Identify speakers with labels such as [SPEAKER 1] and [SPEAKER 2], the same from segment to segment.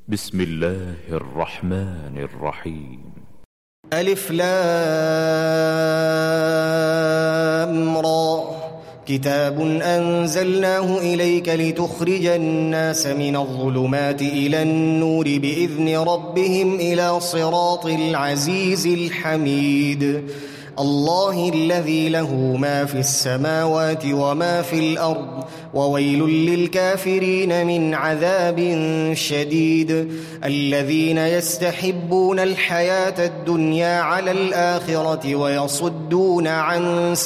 [SPEAKER 1] بسم الله الرحمن الرحيم.
[SPEAKER 2] ألف لام را كتاب أنزلناه إليك لتخرج الناس من الظلمات إلى النور بإذن ربهم إلى صراط العزيز الحميد الله الذي له ما في السماوات وما في الأرض وويل للكافرين من عذاب شديد الذين يستحبون الحياة الدنيا على الآخرة ويصدون عن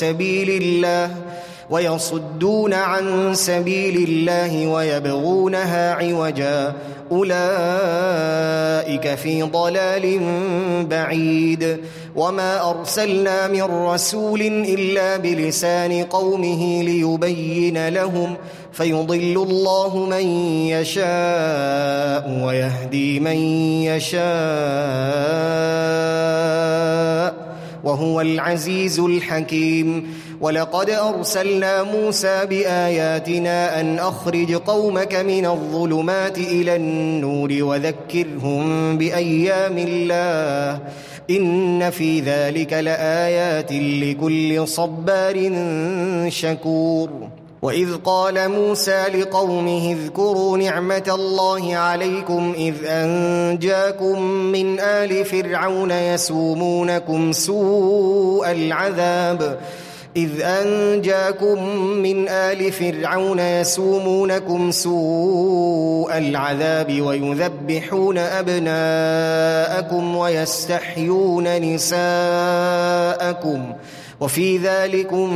[SPEAKER 2] سبيل الله ويبغونها عوجا أولئك في ضلال بعيد وما أرسلنا من رسول إلا بلسان قومه ليبين لهم فيضل الله من يشاء ويهدي من يشاء وهو العزيز الحكيم ولقد أرسلنا موسى بآياتنا أن أخرج قومك من الظلمات إلى النور وذكرهم بأيام الله إن في ذلك لآيات لكل صبار شكور وإذ قال موسى لقومه اذكروا نعمة الله عليكم إذ أنجاكم من آل فرعون يسومونكم سوء العذاب ويذبحون أبناءكم ويستحيون نساءكم وفي ذلكم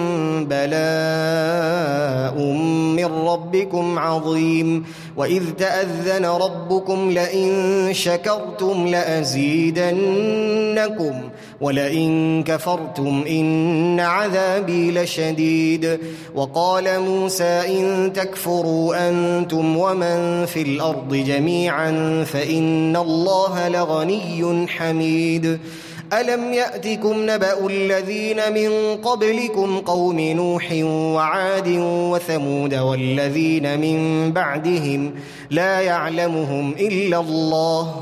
[SPEAKER 2] بلاء من ربكم عظيم وإذ تأذن ربكم لئن شكرتم لأزيدنكم ولئن كفرتم إن عذابي لشديد وقال موسى إن تكفروا أنتم ومن في الأرض جميعا فإن الله لغني حميد ألم يأتكم نبأ الذين من قبلكم قوم نوح وعاد وثمود والذين من بعدهم لا يعلمهم إلا الله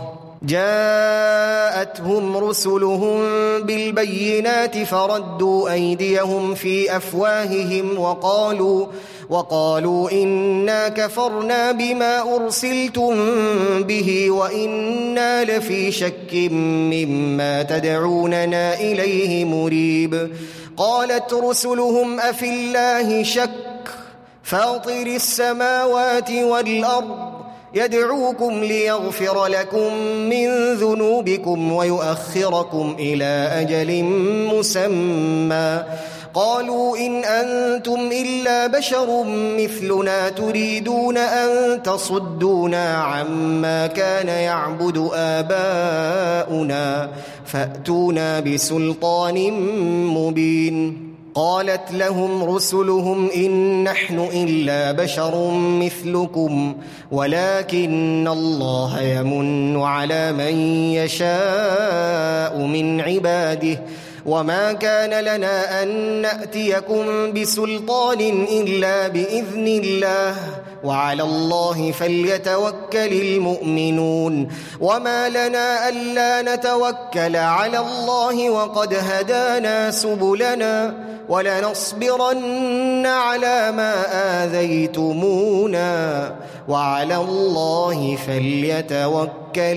[SPEAKER 2] جاءتهم رسلهم بالبينات فردوا أيديهم في أفواههم وقالوا إنا كفرنا بما أرسلتم به وإنا لفي شك مما تدعوننا إليه مريب قالت رسلهم أفي الله شك فاطر السماوات والأرض يدعوكم ليغفر لكم من ذنوبكم ويؤخركم إلى أجل مسمى قالوا إن أنتم إلا بشر مثلنا تريدون أن تصدونا عما كان يعبد آباؤنا فأتونا بسلطان مبين قالت لهم رسلهم إن نحن إلا بشر مثلكم ولكن الله يمن على من يشاء من عباده وما كان لنا أن نأتيكم بسلطان إلا بإذن الله وعلى الله فليتوكل المؤمنون وما لنا ألا نتوكل على الله وقد هدانا سبلنا ولنصبرن على ما آذيتمونا وعلى الله فليتوكل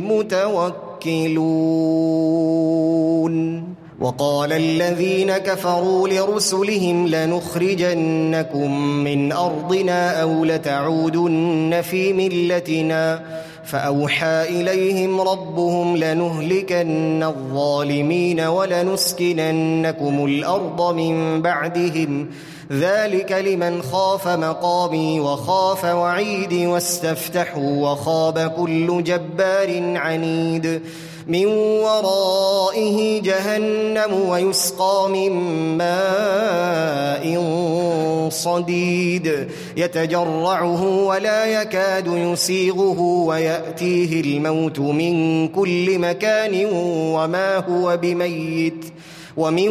[SPEAKER 2] المتوكلون وقال الذين كفروا لرسلهم لنخرجنكم من أرضنا أو لتعودن في ملتنا فأوحى إليهم ربهم لنهلكن الظالمين ولنسكننكم الأرض من بعدهم ذلك لمن خاف مقامي وخاف وعيدي واستفتحوا وخاب كل جبار عنيد من ورائه جهنم ويسقى من ماء صديد يتجرعه ولا يكاد يسيغه ويأتيه الموت من كل مكان وما هو بميت ومن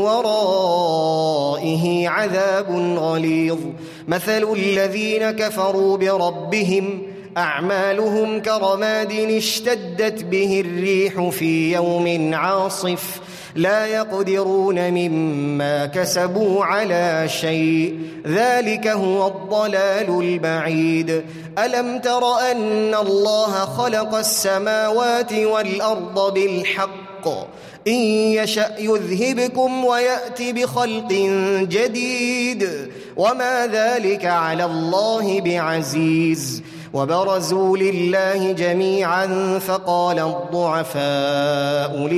[SPEAKER 2] ورائه عذاب غليظ مثل الذين كفروا بربهم أعمالهم كرماد اشتدت به الريح في يوم عاصف لا يقدرون مما كسبوا على شيء ذلك هو الضلال البعيد ألم تر أن الله خلق السماوات والأرض بالحق إن يشأ يذهبكم ويأتي بخلق جديد وما ذلك على الله بعزيز وبرزوا لله جميعا فقال الضعفاء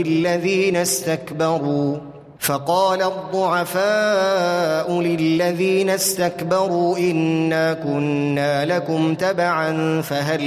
[SPEAKER 2] للذين استكبروا إنا كنا لكم تبعا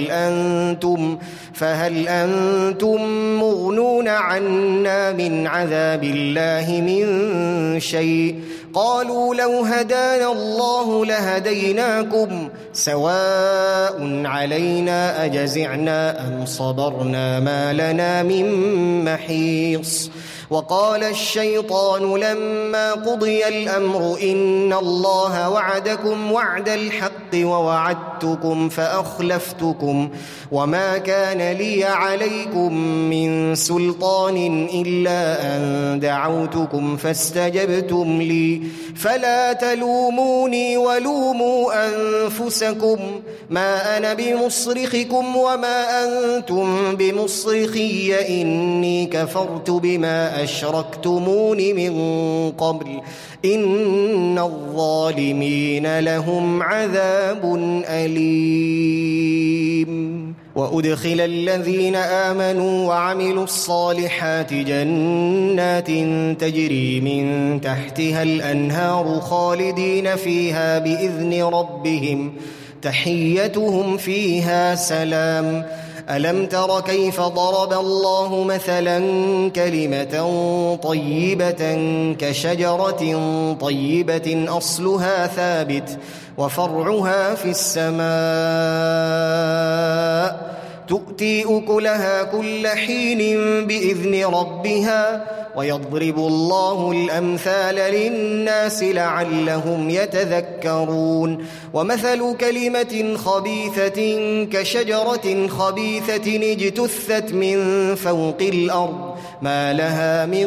[SPEAKER 2] فهل أنتم مغنون عنا من عذاب الله من شيء قالوا لو هدانا الله لهديناكم سواء علينا أجزعنا أم صبرنا ما لنا من محيص وقال الشيطان لما قضي الأمر إن الله وعدكم وعد الحق ووعدتكم فأخلفتكم وما كان لي عليكم من سلطان إلا أن دعوتكم فاستجبتم لي فلا تلوموني ولوموا أنفسكم ما أنا بمصرخكم وما أنتم بمصرخي إني كفرت بما أشركتمون من قبل إن الظالمين لهم عذاب أليم وأدخل الذين آمنوا وعملوا الصالحات جنات تجري من تحتها الأنهار خالدين فيها بإذن ربهم تحيتهم فيها سلام ألم تر كيف ضرب الله مثلا كلمة طيبة كشجرة طيبة أصلها ثابت وفرعها في السماء تؤتي أكلها كل حين بإذن ربها ويضرب الله الأمثال للناس لعلهم يتذكرون ومثل كلمة خبيثة كشجرة خبيثة اجتثت من فوق الأرض ما لها من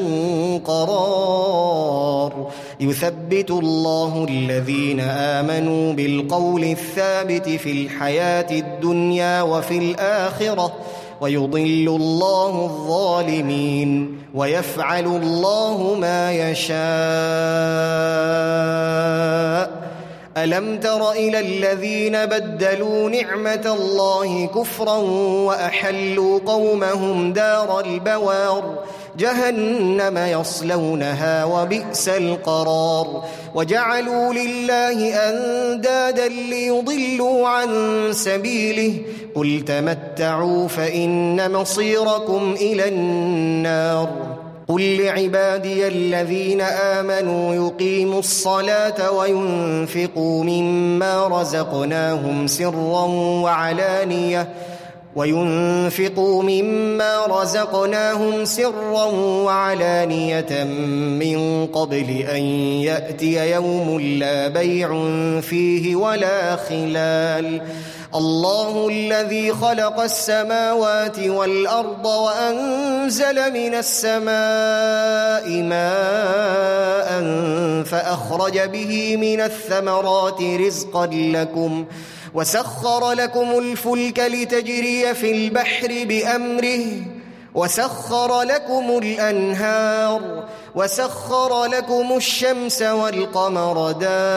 [SPEAKER 2] قرار يثبت الله الذين آمنوا بالقول الثابت في الحياة الدنيا وفي الآخرة ويضل الله الظالمين ويفعل الله ما يشاء ألم تر إلى الذين بدلوا نعمة الله كفرا وأحلوا قومهم دار البوار جهنم يصلونها وبئس القرار وجعلوا لله أندادا ليضلوا عن سبيله قل تمتعوا فإن مصيركم إلى النار قل لعبادي الذين آمنوا يقيموا الصلاة وينفقوا مما رزقناهم سرا وعلانية من قبل أن يأتي يوم لا بيع فيه ولا خلال الله الذي خلق السماوات والأرض وأنزل من السماء ماء فأخرج به من الثمرات رزقا لكم وسخر لكم الفلك لتجري في البحر بأمره وسخر لكم الأنهار وسخر لكم الشمس والقمر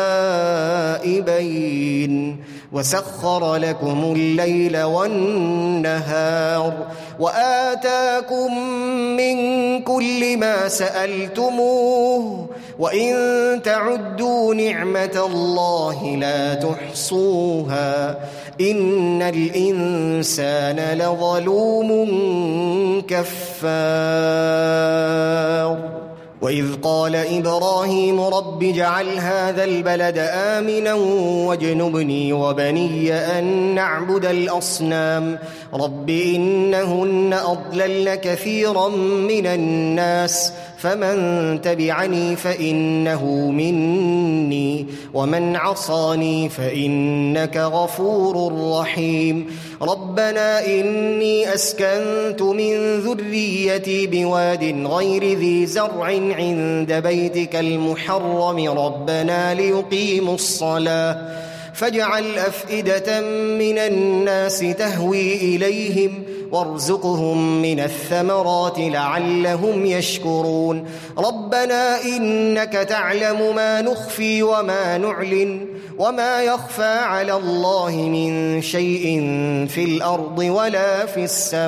[SPEAKER 2] دائبين وسخر لكم الليل والنهار وآتاكم من كل ما سألتموه وإن تعدوا نعمة الله لا تحصوها إن الإنسان لظلوم كفار وإذ قال إبراهيم رب اجعل هذا البلد آمنا واجنبني وبني أن نعبد الأصنام رب إنهن أضللن كثيرا من الناس فمن تبعني فإنه مني ومن عصاني فإنك غفور رحيم ربنا إني أسكنت من ذريتي بواد غير ذي زرع عند بيتك المحرم ربنا ليقيموا الصلاة فاجعل أفئدة من الناس تهوي إليهم وارزقهم من الثمرات لعلهم يشكرون ربنا إنك تعلم ما نخفي وما نعلن وما يخفى على الله من شيء في الأرض ولا في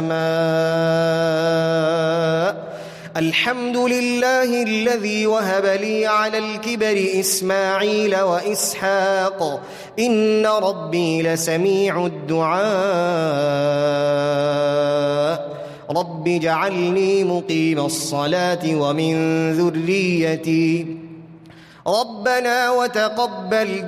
[SPEAKER 2] السماء الحمد لله الذي وهب لي على الكبر إسماعيل وإسحاق إن ربي لسميع الدعاء رب اجعلني مقيم الصلاة ومن ذريتي ربنا وتقبل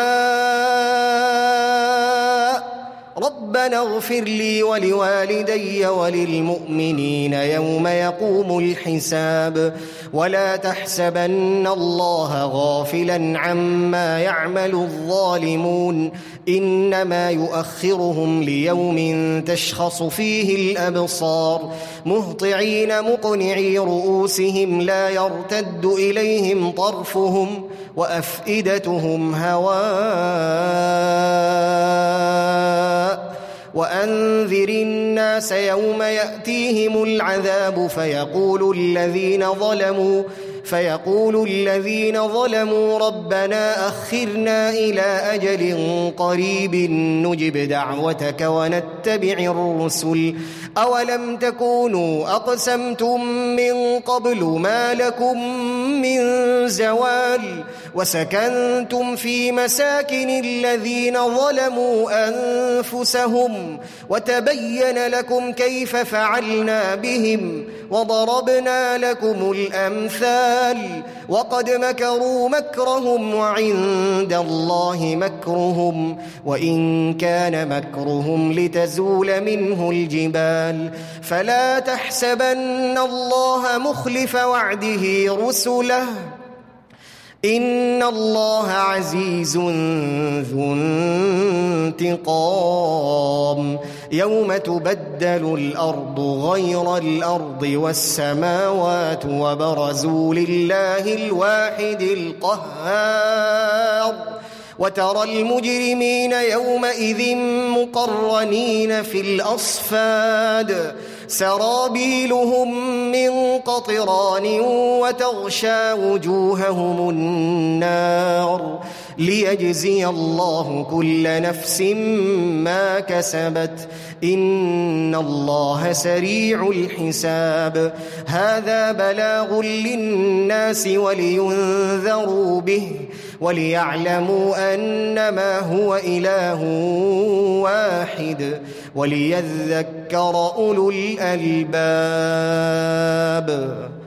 [SPEAKER 2] دعاء ربنا اغفر لي ولوالدي وللمؤمنين يوم يقوم الحساب ولا تحسبن الله غافلا عما يعمل الظالمون إنما يؤخرهم ليوم تشخص فيه الأبصار مهطعين مقنعي رؤوسهم لا يرتد إليهم طرفهم وأفئدتهم هواء وأنذر الناس يوم يأتيهم العذاب فيقول الذين ظلموا ربنا أخرنا إلى أجل قريب نجب دعوتك ونتبع الرسل أولم تكونوا أقسمتم من قبل ما لكم من زوال وسكنتم في مساكن الذين ظلموا أنفسهم وتبين لكم كيف فعلنا بهم وضربنا لكم الأمثال وقد مكروا مكرهم وعند الله مكرهم وإن كان مكرهم لتزول منه الجبال فلا تحسبن الله مخلف وعده رسله إن الله عزيز ذو انتقام يوم تبدل الأرض غير الأرض والسماوات وبرزوا لله الواحد القهار وترى المجرمين يومئذ مقرنين في الأصفاد سرابيلهم من قطران وتغشى وجوههم النار ليجزي الله كل نفس ما كسبت إن الله سريع الحساب هذا بلاغ للناس ولينذروا به وليعلموا أنما هو إله واحد وليذكر أولو الألباب